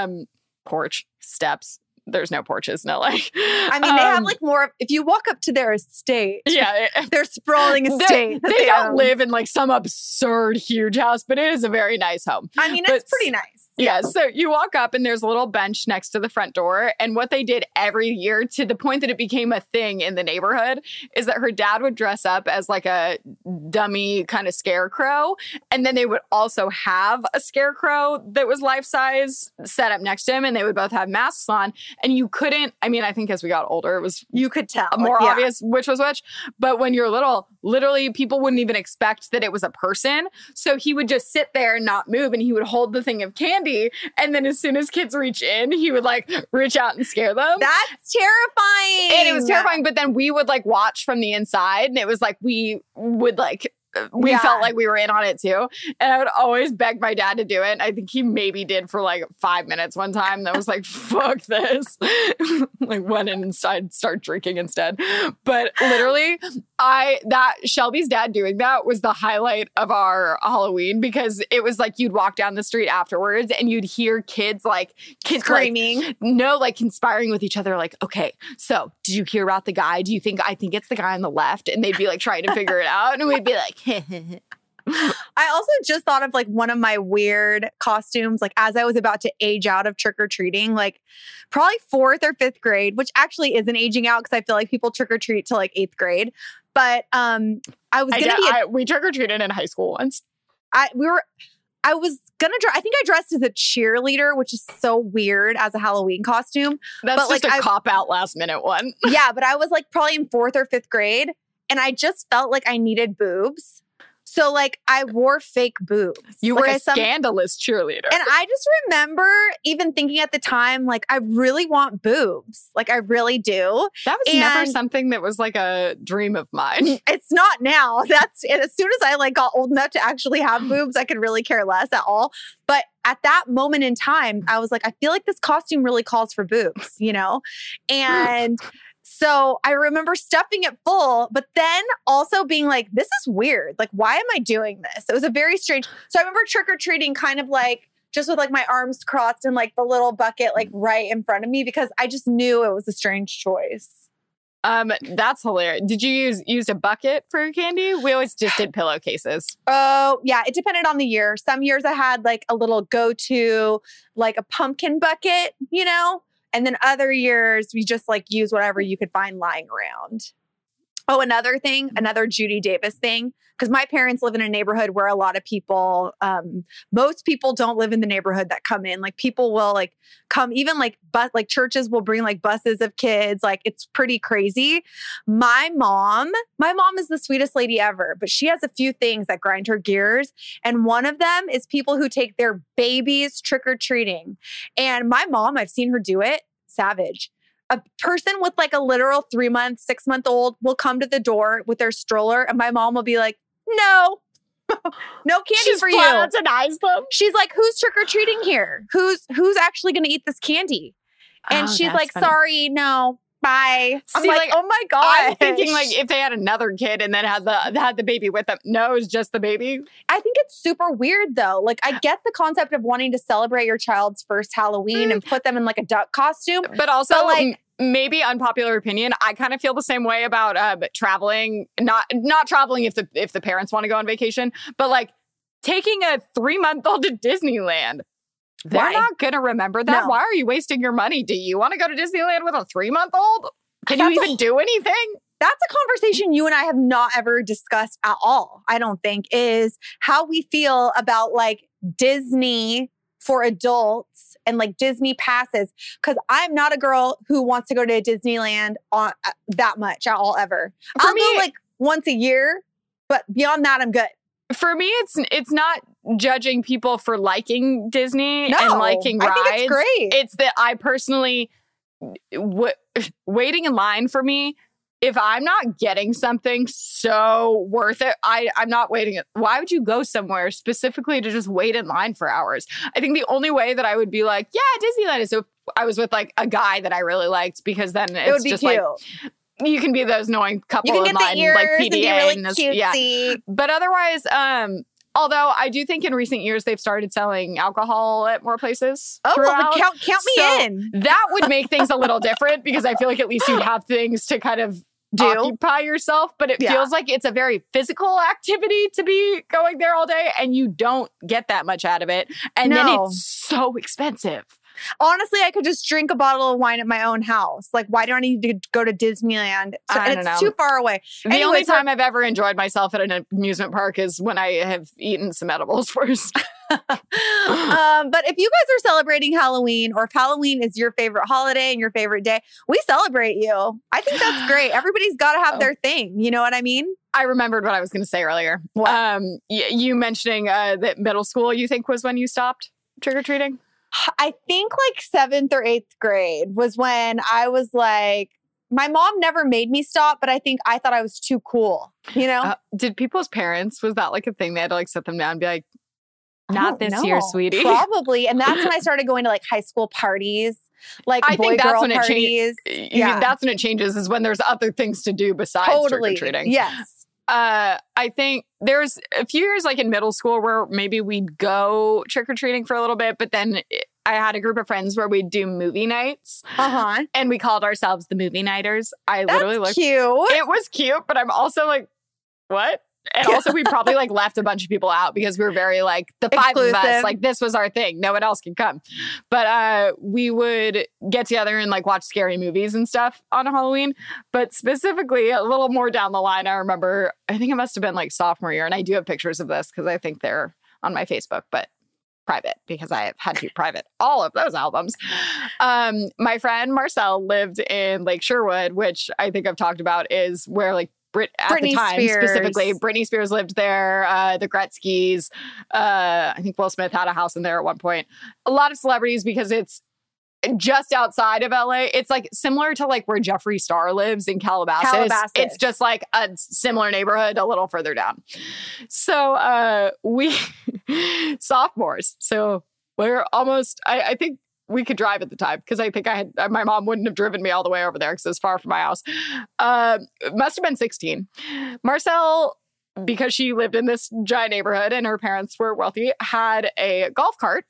steps, there's no porches in LA. I mean, they have like more, if you walk up to their estate, their sprawling estate. They don't live in like some absurd huge house, but it is a very nice home. I mean, it's pretty nice. Yeah. So you walk up and there's a little bench next to the front door. And what they did every year to the point that it became a thing in the neighborhood is that her dad would dress up as like a dummy kind of scarecrow. And then they would also have a scarecrow that was life size set up next to him. And they would both have masks on. And you couldn't, I mean, I think as we got older, you could tell more obvious which was which. But when you're little, literally people wouldn't even expect that it was a person. So he would just sit there and not move. And he would hold the thing of candy. And then as soon as kids reach in, he would like reach out and scare them. That's terrifying. And it was terrifying. But then we would like watch from the inside. And it was like we would like we felt like we were in on it too. And I would always beg my dad to do it. And I think he maybe did for like 5 minutes one time. And I was like, fuck this. Like went inside, start drinking instead. But literally, Shelby's dad doing that was the highlight of our Halloween because it was like you'd walk down the street afterwards and you'd hear kids screaming. Like conspiring with each other. Like, okay, so did you hear about the guy? I think it's the guy on the left. And they'd be like trying to figure it out. And we'd be like, I also just thought of like one of my weird costumes, like as I was about to age out of trick-or-treating, like probably 4th or 5th grade, which actually isn't aging out because I feel like people trick-or-treat to like 8th grade. But we trick-or-treated in high school once. I think I dressed as a cheerleader, which is so weird as a Halloween costume. That's just a cop-out last-minute one. Yeah, but I was like probably in 4th or 5th grade. And I just felt like I needed boobs. So like I wore fake boobs. You like, were a scandalous cheerleader. And I just remember even thinking at the time, like, I really want boobs. Like, I really do. That was never something that was like a dream of mine. It's not now. As soon as I like got old enough to actually have boobs, I could really care less at all. But at that moment in time, I was like, I feel like this costume really calls for boobs, you know? And so I remember stuffing it full, but then also being like, this is weird. Like, why am I doing this? It was a very strange. So I remember trick-or-treating kind of like just with like my arms crossed and like the little bucket like right in front of me because I just knew it was a strange choice. That's hilarious. Did you use a bucket for your candy? We always just did pillowcases. Oh, yeah. It depended on the year. Some years I had like a little go-to, like a pumpkin bucket, you know? And then other years we just like use whatever you could find lying around. Oh, another thing, another Judy Davis thing, because my parents live in a neighborhood where a lot of people, most people don't live in the neighborhood that come in. Like people will like come, even like churches will bring like buses of kids. Like it's pretty crazy. My mom is the sweetest lady ever, but she has a few things that grind her gears. And one of them is people who take their babies trick-or-treating. And my mom, I've seen her do it, savage. A person with like a literal 3-month, 6-month-old will come to the door with their stroller and my mom will be like, no, no candy for you. Denies them. She's like, who's trick-or-treating here? Who's actually going to eat this candy? And she's like, funny. Sorry, no, bye. I'm like, oh my God. I'm thinking like if they had another kid and then had the baby with them. No, it's just the baby. I think it's super weird though. Like I get the concept of wanting to celebrate your child's first Halloween and put them in like a duck costume. But also like maybe unpopular opinion, I kind of feel the same way about traveling, not traveling if the parents want to go on vacation, but like taking a 3-month-old to Disneyland. They're not going to remember that. No. Why are you wasting your money? Do you want to go to Disneyland with a 3-month-old? Can you even do anything? That's a conversation you and I have not ever discussed at all, I don't think, is how we feel about like Disney for adults and like Disney passes. Because I'm not a girl who wants to go to Disneyland on that much at all ever. I'll go like once a year, but beyond that, I'm good. For me, it's not judging people for liking Disney and liking rides. I think it's great. It's that I personally, waiting in line for me, if I'm not getting something so worth it, I'm not waiting. Why would you go somewhere specifically to just wait in line for hours? I think the only way that I would be like, yeah, Disneyland is if I was with like a guy that I really liked, because then it's just cute. Like, you can be those annoying couple in line, like PDA, and really cutesy. Yeah. But otherwise, although I do think in recent years they've started selling alcohol at more places. Oh, well, count me in. That would make things a little different because I feel like at least you'd have things to kind of occupy yourself. But it feels like it's a very physical activity to be going there all day, and you don't get that much out of it. And then it's so expensive. Honestly, I could just drink a bottle of wine at my own house. Like, why do I need to go to Disneyland? It's too far away. The only time I've ever enjoyed myself at an amusement park is when I have eaten some edibles first. But if you guys are celebrating Halloween, or if Halloween is your favorite holiday and your favorite day, we celebrate you. I think that's great. Everybody's got to have their thing. You know what I mean? I remembered what I was going to say earlier. What? You mentioning that middle school, you think, was when you stopped trick-or-treating? I think like 7th or 8th grade was when I was like, my mom never made me stop, but I think I thought I was too cool, you know? Did people's parents, was that like a thing? They had to like sit them down and be like, not this year, sweetie. Probably. And that's when I started going to like high school parties, like I think that's when parties. That's when it changes, is when there's other things to do besides trick-or-treating. Yes. I think there's a few years like in middle school where maybe we'd go trick-or-treating for a little bit, but then I had a group of friends where we'd do movie nights. And we called ourselves the Movie Nighters. That's cute. It was cute, but I'm also like, what? And also we probably like left a bunch of people out because we were very like the exclusive. 5 of us, like this was our thing. No one else can come. But we would get together and like watch scary movies and stuff on Halloween. But specifically a little more down the line, I remember, I think it must have been like sophomore year. And I do have pictures of this because I think they're on my Facebook, but private because I have had to private all of those albums. My friend Marcel lived in Lake Sherwood, which I think I've talked about is where like at Britney the time Spears. specifically. Britney Spears lived there. The Gretzkys. I think Will Smith had a house in there at one point. A lot of celebrities because it's just outside of LA. It's like similar to like where Jeffree Star lives in Calabasas. It's just like a similar neighborhood a little further down. So we sophomores. So we're almost, I think we could drive at the time because I think my mom wouldn't have driven me all the way over there because it's far from my house. It must have been 16. Marcel, because she lived in this giant neighborhood and her parents were wealthy, had a golf cart.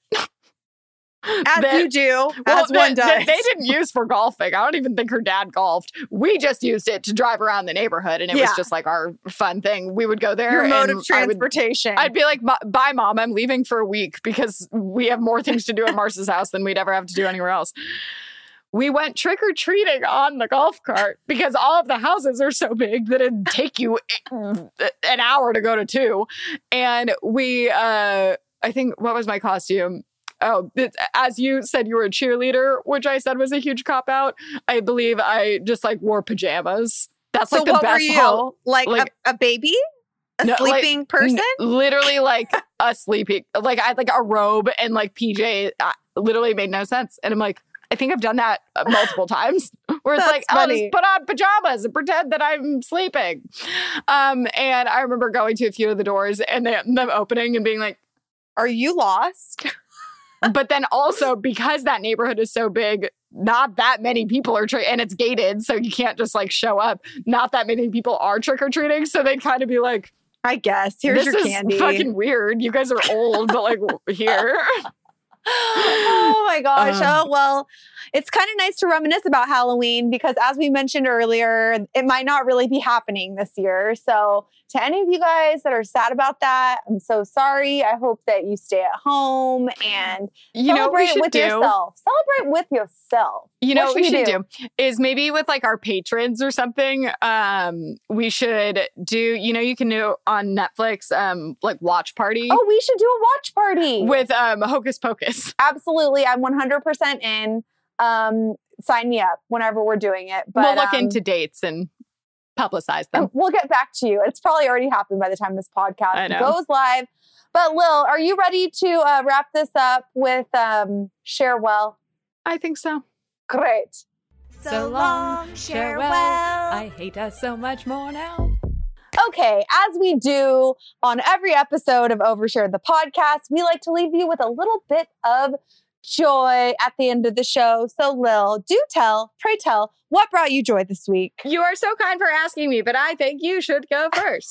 You do. As one does. That they didn't use for golfing. I don't even think her dad golfed. We just used it to drive around the neighborhood. And it was just like our fun thing. We would go there. Your mode of transportation. I'd be like, bye, Mom. I'm leaving for a week because we have more things to do at Marcy's house than we'd ever have to do anywhere else. We went trick-or-treating on the golf cart because all of the houses are so big that it'd take you an hour to go to 2. And we, I think, what was my costume? Oh, as you said, you were a cheerleader, which I said was a huge cop out. I believe I just like wore pajamas. That's so like the what best. Were you? Like a baby? Sleeping person? Literally like a sleeping, like I had like a robe and like PJ. Literally made no sense. And I'm like, I think I've done that multiple times where it's like, I'll just put on pajamas and pretend that I'm sleeping. And I remember going to a few of the doors and them opening and being like, are you lost? But then also because that neighborhood is so big, not that many people are and it's gated, so you can't just like show up. Not that many people are trick-or-treating, so they'd kind of be like, I guess, here's your candy. This is fucking weird. You guys are old, but like here. Oh my gosh. Oh, well, it's kind of nice to reminisce about Halloween because as we mentioned earlier, it might not really be happening this year. So to any of you guys that are sad about that, I'm so sorry. I hope that you stay at home and celebrate with yourself. Celebrate with yourself. You know what we should do is maybe with like our patrons or something, we should do, you can do on Netflix, like watch party. Oh, we should do a watch party. With Hocus Pocus. Absolutely. I'm 100% in. Sign me up whenever we're doing it. But we'll look into dates and publicize them. We'll get back to you. It's probably already happened by the time this podcast goes live. But Lil, are you ready to wrap this up with Share Well? I think so. Great. So long, Share Well. I hate us so much more now. Okay, as we do on every episode of Overshare the podcast, we like to leave you with a little bit of joy at the end of the show. So Lil, pray tell, what brought you joy this week? You are so kind for asking me, but I think you should go first.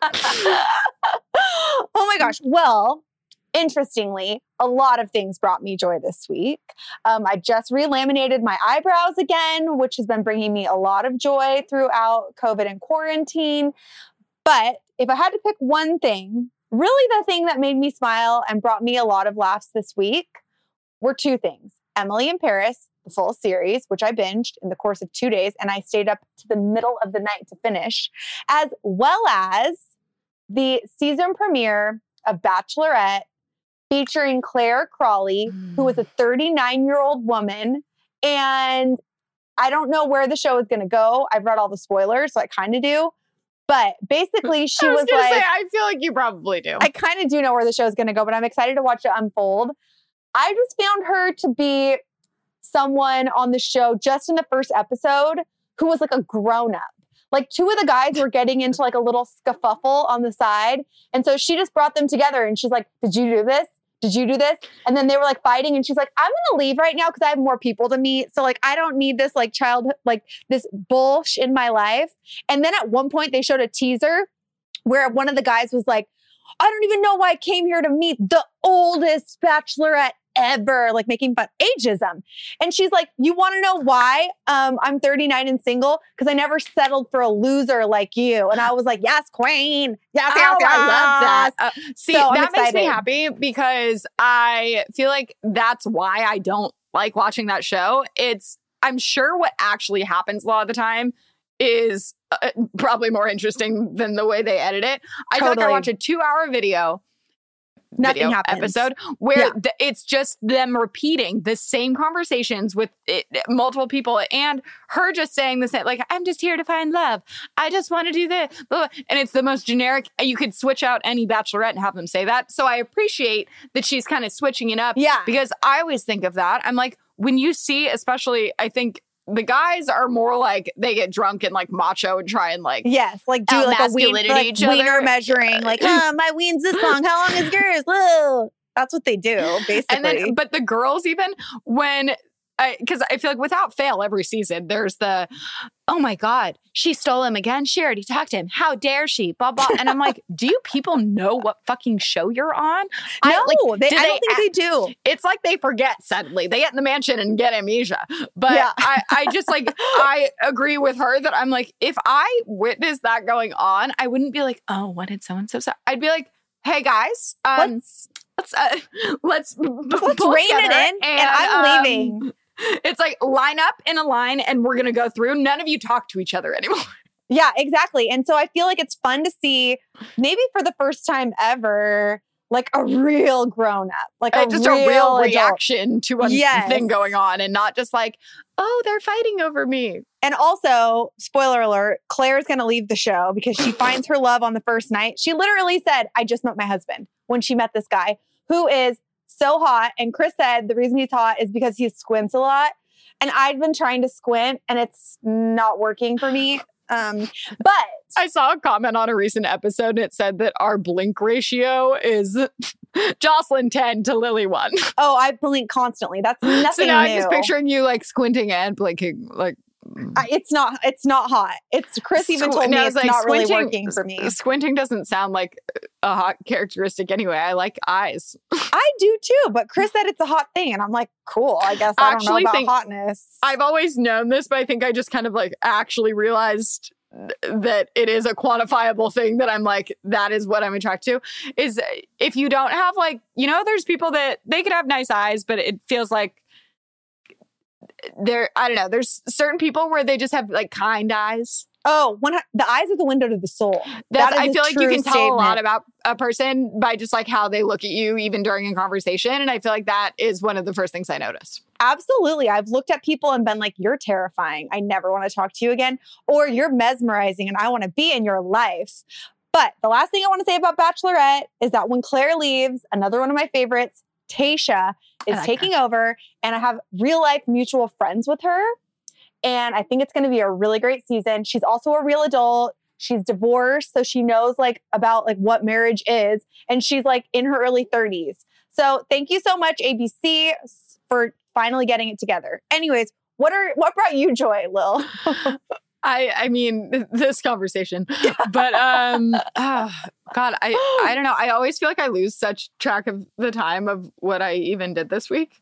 Oh my gosh. Well, interestingly, a lot of things brought me joy this week. I just re-laminated my eyebrows again, which has been bringing me a lot of joy throughout COVID and quarantine. But if I had to pick one thing, really the thing that made me smile and brought me a lot of laughs this week were 2 things. Emily in Paris, the full series, which I binged in the course of 2 days, and I stayed up to the middle of the night to finish, as well as the season premiere of Bachelorette featuring Claire Crawley, who was a 39-year-old woman. And I don't know where the show is going to go. I've read all the spoilers, so I kind of do. But basically, she was like, I feel like you probably do. I kind of do know where the show is going to go, but I'm excited to watch it unfold. I just found her to be someone on the show just in the first episode who was like a grown-up. Like 2 of the guys were getting into like a little scuffle on the side. And so she just brought them together and she's like, did you do this? Did you do this? And then they were like fighting and she's like, I'm going to leave right now because I have more people to meet. So like, I don't need this like childhood, like this bullshit in my life. And then at one point they showed a teaser where one of the guys was like, I don't even know why I came here to meet the oldest bachelorette ever, like making fun of ageism. And she's like, you want to know why I'm 39 and single? Because I never settled for a loser like you. And I was like, yes, queen. Yes, yes, yes. I love that. See, so that makes me happy because I feel like that's why I don't like watching that show. I'm sure what actually happens a lot of the time is probably more interesting than the way they edit it. I feel like I watch a 2-hour video Nothing video happens. episode where Yeah. it's just them repeating the same conversations with multiple people and her just saying the same, like, I'm just here to find love. I just want to do this. Blah, blah. And it's the most generic. You could switch out any bachelorette and have them say that. So I appreciate that she's kind of switching it up. Yeah. Because I always think of that. I'm like, when you see, especially, I think the guys are more like they get drunk and like macho and try and like Yes, like do like a masculinity each other. wiener measuring, like, my ween's this long. How long is yours? Whoa. That's what they do, basically. And then, but the girls, even when, because I feel like without fail, every season there's the, oh my God, she stole him again. She already talked to him. How dare she? Blah blah. And I'm like, do you people know what fucking show you're on? No, I don't think they do. It's like they forget suddenly. They get in the mansion and get amnesia. But Yeah. I just like, I agree with her that I'm like, if I witnessed that going on, I wouldn't be like, oh, what did so-and-so say? I'd be like, hey guys, let's rein together it in and I'm leaving. It's like line up in a line and we're going to go through. None of you talk to each other anymore. Yeah, exactly. And so I feel like it's fun to see, maybe for the first time ever, like a real grown up, like Just a real adult. reaction to a Yes. thing going on and not just like, oh, they're fighting over me. And also, spoiler alert, Claire's going to leave the show because she finds her love on the first night. She literally said, I just met my husband when she met this guy who is so hot. And Chris said the reason he's hot is because he squints a lot. And I've been trying to squint and it's not working for me. But I saw a comment on a recent episode and it said that our blink ratio is Jocelyn 10 to Lily 1. oh, I blink constantly. That's nothing So now new. I'm just picturing you like squinting and blinking. Like, It's not hot. It's Chris even told me No, it's like not really squinting- working for me. Squinting doesn't sound like a hot characteristic anyway. I like eyes. I do too, but Chris said it's a hot thing. And I'm like, cool. I guess I don't know Actually about think- hotness. I've always known this, but I think I just kind of like actually realized that it is a quantifiable thing that I'm like, that is what I'm attracted to. Is if you don't have like, you know, there's people that they could have nice eyes, but it feels like I don't know, there's certain people where they just have like kind eyes. Oh, the eyes are the window to the soul. That's, That is I a feel like you true can tell a lot statement. about a person by just like how they look at you, even during a conversation. And I feel like that is one of the first things I noticed. Absolutely. I've looked at people and been like, you're terrifying. I never want to talk to you again. Or you're mesmerizing and I want to be in your life. But the last thing I want to say about Bachelorette is that when Claire leaves, another one of my favorites, Tayshia, is like taking over. And I have real life mutual friends with her. And I think it's going to be a really great season. She's also a real adult. She's divorced, so she knows like about like what marriage is. And she's like in her early 30s. So thank you so much, ABC, for finally getting it together. Anyways, what brought you joy, Lil? I mean, this conversation, but God, I don't know. I always feel like I lose such track of the time of what I even did this week.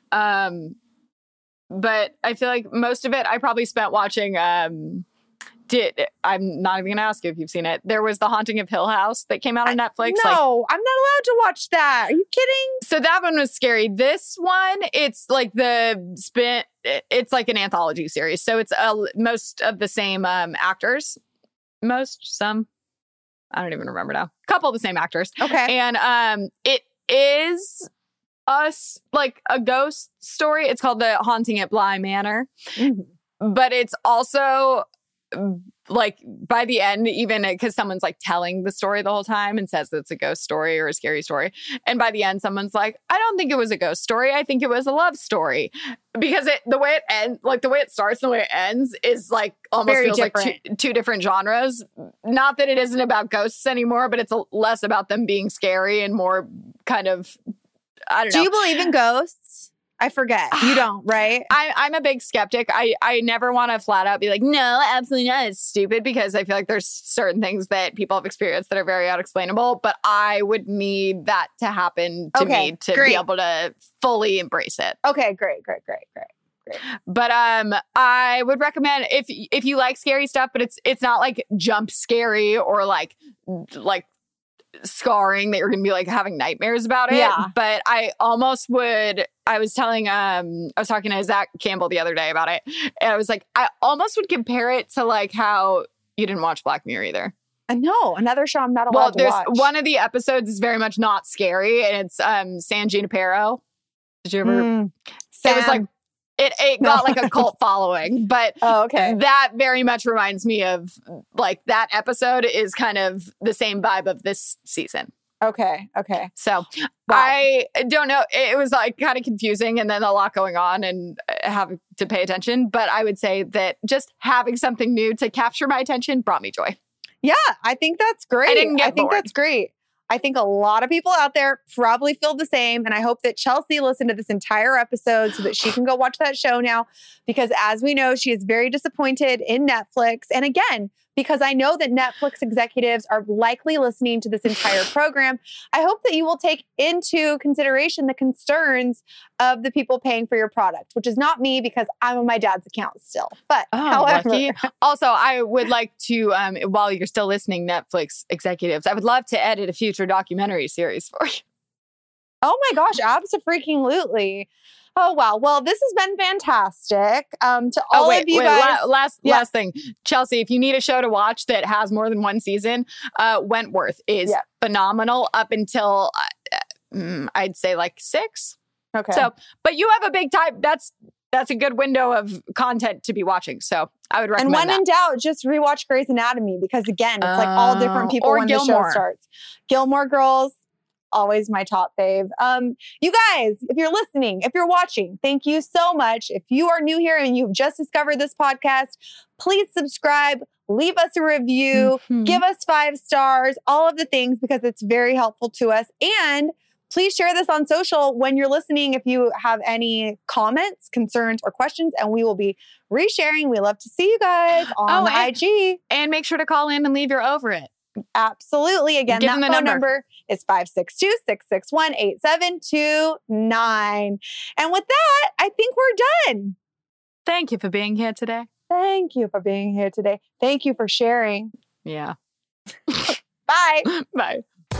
But I feel like most of it I probably spent watching. I'm not even going to ask you if you've seen it. There was The Haunting of Hill House that came out on Netflix. No, I'm not allowed to watch that. Are you kidding? So that one was scary. This one, it's like it's like an anthology series. So it's most of the same actors. Some. I don't even remember now. A couple of the same actors. Okay. And it is like a ghost story. It's called The Haunting at Bly Manor. Mm-hmm. But it's also like by the end, even because someone's like telling the story the whole time and says that it's a ghost story or a scary story. And by the end, someone's like, I don't think it was a ghost story. I think it was a love story. Because the way it ends, like the way it starts and the way it ends is like almost Very feels different. like two different genres. Not that it isn't about ghosts anymore, but it's less about them being scary and more kind of, I don't know. Do you believe in ghosts? I forget. You don't, right? I'm a big skeptic. I never want to flat out be like, no, absolutely not. It's stupid, because I feel like there's certain things that people have experienced that are very unexplainable, but I would need that to happen to Okay, me to great. be able to fully embrace it. Okay, great. But I would recommend if you like scary stuff, but it's not like jump scary or like scarring that you're gonna be like having nightmares about it. Yeah. But I almost would. I was talking to Zach Campbell the other day about it, and I was like, I almost would compare it to like how you didn't watch Black Mirror either. No, another show I'm not Well, allowed to there's watch. one of the episodes is very much not scary, and it's San Junipero. Did you ever? It was like it got like a cult following, but Oh, okay. that very much reminds me of like that episode is kind of the same vibe of this season. Okay. So Wow. I don't know. It was like kind of confusing and then a lot going on and having to pay attention. But I would say that just having something new to capture my attention brought me joy. Yeah, I think that's great. I didn't get think bored. that's great. I think a lot of people out there probably feel the same. And I hope that Chelsea listened to this entire episode so that she can go watch that show now. Because as we know, she is very disappointed in Netflix. And again, because I know that Netflix executives are likely listening to this entire program, I hope that you will take into consideration the concerns of the people paying for your product, which is not me because I'm on my dad's account still. But however, lucky. Also, I would like to, while you're still listening, Netflix executives, I would love to edit a future documentary series for you. oh my gosh, abso-freaking-lutely. Oh, wow. Well, this has been fantastic. To all of you guys. Last thing. Chelsea, if you need a show to watch that has more than one season, Wentworth is phenomenal up until, I'd say like 6. Okay. So, but you have a big time. That's a good window of content to be watching. So I would recommend and when that. in doubt, just rewatch Grey's Anatomy because again, it's like all different people or when the Gilmore. show starts. Gilmore Girls, always my top fave. You guys, if you're listening, if you're watching, thank you so much. If you are new here and you've just discovered this podcast, please subscribe, leave us a review, give us 5 stars, all of the things because it's very helpful to us. And please share this on social when you're listening if you have any comments, concerns, or questions, and we will be resharing. We love to see you guys on the IG. And make sure to call in and leave your over it. Absolutely. Again, Give that them the phone number. number is 562-661-8729. And with that, I think we're done. Thank you for being here today. Thank you for being here today. Thank you for sharing. Yeah. Bye. Bye.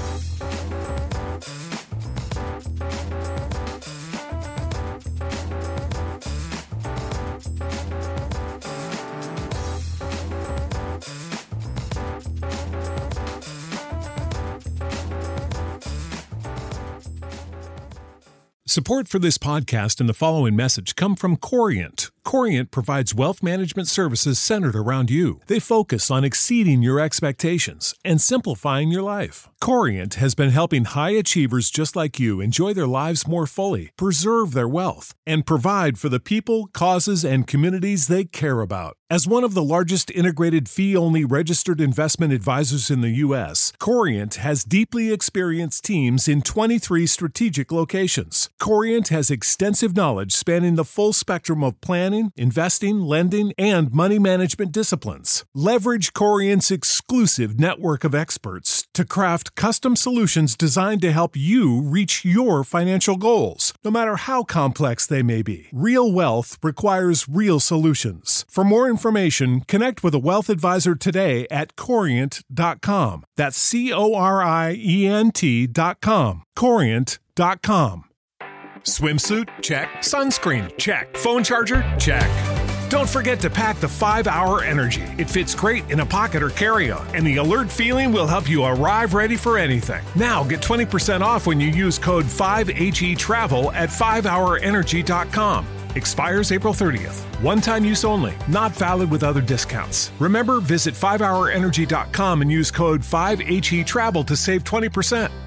Support for this podcast and the following message come from Corient. Corient provides wealth management services centered around you. They focus on exceeding your expectations and simplifying your life. Corient has been helping high achievers just like you enjoy their lives more fully, preserve their wealth, and provide for the people, causes, and communities they care about. As one of the largest integrated fee-only registered investment advisors in the U.S., Corient has deeply experienced teams in 23 strategic locations. Corient has extensive knowledge spanning the full spectrum of planning, investing, lending, and money management disciplines. Leverage Corient's exclusive network of experts to craft custom solutions designed to help you reach your financial goals, no matter how complex they may be. Real wealth requires real solutions. For more information, connect with a wealth advisor today at Corient.com. That's Corient.com. Corient.com. Swimsuit? Check. Sunscreen? Check. Phone charger? Check. Don't forget to pack the 5-Hour Energy. It fits great in a pocket or carry-on, and the alert feeling will help you arrive ready for anything. Now get 20% off when you use code 5HETRAVEL at 5hourenergy.com. Expires April 30th. One-time use only. Not valid with other discounts. Remember, visit 5hourenergy.com and use code 5HETRAVEL to save 20%.